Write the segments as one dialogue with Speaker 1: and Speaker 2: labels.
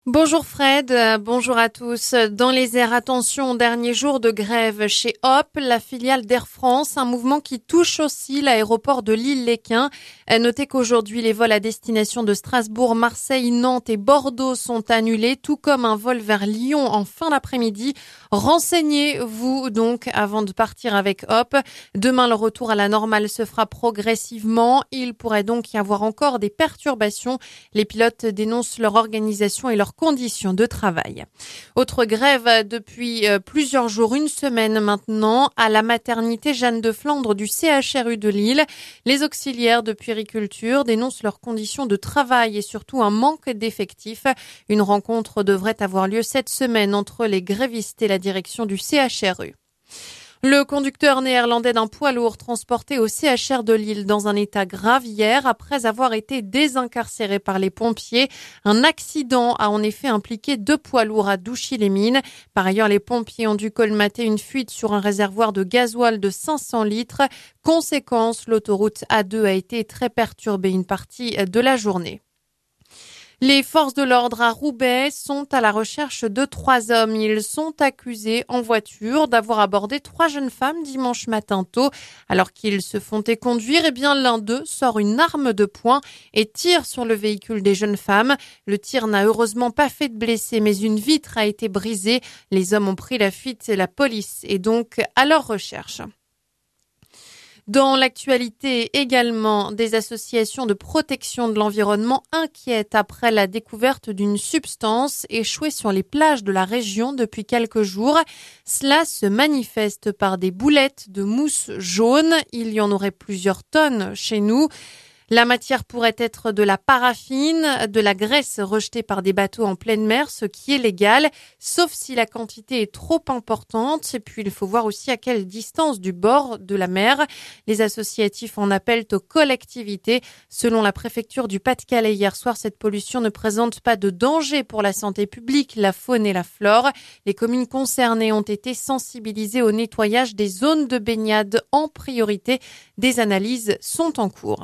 Speaker 1: Bonjour Fred, bonjour à tous. Dans les airs, attention, dernier jour de grève chez Hop, la filiale d'Air France, un mouvement qui touche aussi l'aéroport de Lille-Léquin. Notez qu'aujourd'hui, les vols à destination de Strasbourg, Marseille, Nantes et Bordeaux sont annulés, tout comme un vol vers Lyon en fin d'après-midi. Renseignez-vous donc avant de partir avec Hop. Demain, le retour à la normale se fera progressivement. Il pourrait donc y avoir encore des perturbations. Les pilotes dénoncent leur organisation et leur conditions de travail. Autre grève depuis plusieurs jours, une semaine maintenant, à la maternité Jeanne de Flandre du CHRU de Lille. Les auxiliaires de puériculture dénoncent leurs conditions de travail et surtout un manque d'effectifs. Une rencontre devrait avoir lieu cette semaine entre les grévistes et la direction du CHRU. Le conducteur néerlandais d'un poids lourd transporté au CHR de Lille dans un état grave hier après avoir été désincarcéré par les pompiers. Un accident a en effet impliqué 2 poids lourds à Douchy-les-Mines. Par ailleurs, les pompiers ont dû colmater une fuite sur un réservoir de gasoil de 500 litres. Conséquence, l'autoroute A2 a été très perturbée une partie de la journée. Les forces de l'ordre à Roubaix sont à la recherche de 3 hommes. Ils sont accusés en voiture d'avoir abordé 3 jeunes femmes dimanche matin tôt. Alors qu'ils se font conduire, l'un d'eux sort une arme de poing et tire sur le véhicule des jeunes femmes. Le tir n'a heureusement pas fait de blessés, mais une vitre a été brisée. Les hommes ont pris la fuite et la police est donc à leur recherche. Dans l'actualité également, des associations de protection de l'environnement inquiètent après la découverte d'une substance échouée sur les plages de la région depuis quelques jours. Cela se manifeste par des boulettes de mousse jaune. Il y en aurait plusieurs tonnes chez nous. La matière pourrait être de la paraffine, de la graisse rejetée par des bateaux en pleine mer, ce qui est légal, sauf si la quantité est trop importante. Et puis, il faut voir aussi à quelle distance du bord de la mer. Les associatifs en appellent aux collectivités. Selon la préfecture du Pas-de-Calais hier soir, cette pollution ne présente pas de danger pour la santé publique, la faune et la flore. Les communes concernées ont été sensibilisées au nettoyage des zones de baignade en priorité. Des analyses sont en cours.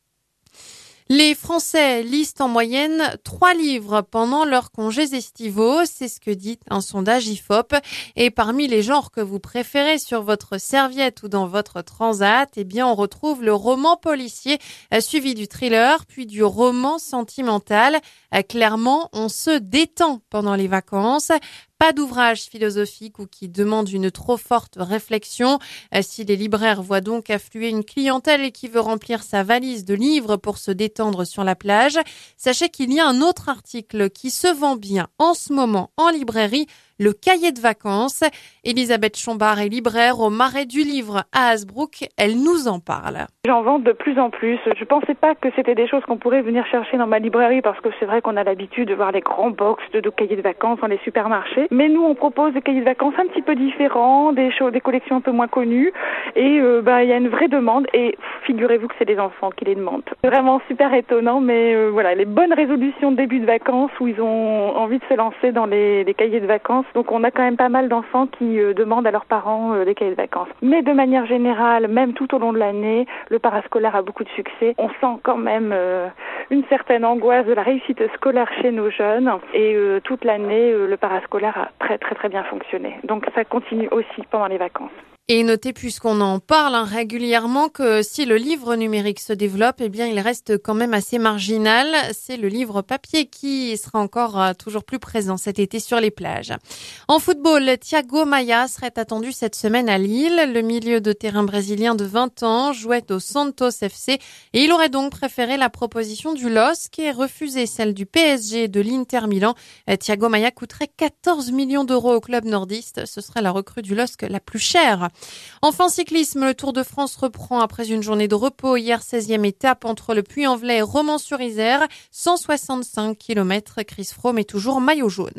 Speaker 1: Les Français lisent en moyenne 3 livres pendant leurs congés estivaux, c'est ce que dit un sondage IFOP. Et parmi les genres que vous préférez sur votre serviette ou dans votre transat, on retrouve le roman policier, suivi du thriller, puis du roman sentimental. Clairement, on se détend pendant les vacances. Pas d'ouvrage philosophique ou qui demande une trop forte réflexion. Si les libraires voient donc affluer une clientèle qui veut remplir sa valise de livres pour se détendre sur la plage, sachez qu'il y a un autre article qui se vend bien en ce moment en librairie, le cahier de vacances. Elisabeth Chombard est libraire au Marais du Livre à Hasbrook. Elle nous en parle.
Speaker 2: J'en vends de plus en plus. Je pensais pas que c'était des choses qu'on pourrait venir chercher dans ma librairie parce que c'est vrai qu'on a l'habitude de voir les grands box de cahiers de vacances dans les supermarchés. Mais nous, on propose des cahiers de vacances un petit peu différents, des collections un peu moins connues. Et il y a une vraie demande. Et figurez-vous que c'est les enfants qui les demandent. C'est vraiment super étonnant, mais les bonnes résolutions de début de vacances où ils ont envie de se lancer dans les cahiers de vacances. Donc on a quand même pas mal d'enfants qui demandent à leurs parents des cahiers de vacances. Mais de manière générale, même tout au long de l'année, le parascolaire a beaucoup de succès. On sent quand même une certaine angoisse de la réussite scolaire chez nos jeunes. Et toute l'année, le parascolaire a très très très bien fonctionné. Donc ça continue aussi pendant les vacances.
Speaker 1: Et notez, puisqu'on en parle régulièrement, que si le livre numérique se développe, il reste quand même assez marginal. C'est le livre papier qui sera encore toujours plus présent cet été sur les plages. En football, Thiago Maia serait attendu cette semaine à Lille. Le milieu de terrain brésilien de 20 ans jouait au Santos FC et il aurait donc préféré la proposition du LOSC et refusé celle du PSG et de l'Inter Milan. Thiago Maia coûterait 14 millions d'euros au club nordiste. Ce serait la recrue du LOSC la plus chère. Enfin, cyclisme, le Tour de France reprend après une journée de repos. Hier, 16e étape entre le Puy-en-Velay et Romans-sur-Isère. 165 km. Chris Froome est toujours maillot jaune.